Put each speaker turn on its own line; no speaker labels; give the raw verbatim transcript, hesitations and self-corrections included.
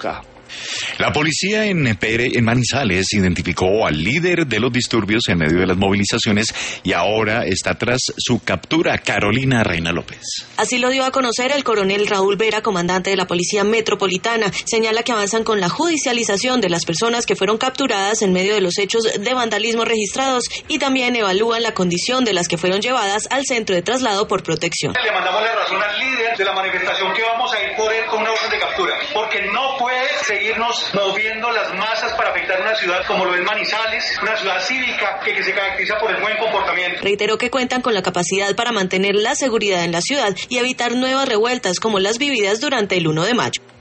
Cauca.
La policía en Pere, en Manizales, identificó al líder de los disturbios en medio de las movilizaciones y ahora está tras su captura, Carolina Reina López.
Así lo dio a conocer el coronel Raúl Vera, comandante de la Policía Metropolitana. Señala que avanzan con la judicialización de las personas que fueron capturadas en medio de los hechos de vandalismo registrados y también evalúan la condición de las que fueron llevadas al centro de traslado por protección.
Le mandamos la razón al líder de la manifestación que vamos a ir por él con una orden de captura, porque no puede seguirnos moviendo las masas para afectar una ciudad como lo es Manizales, una ciudad cívica que, que se caracteriza por el buen comportamiento.
Reiteró que cuentan con la capacidad para mantener la seguridad en la ciudad y evitar nuevas revueltas como las vividas durante el uno de mayo.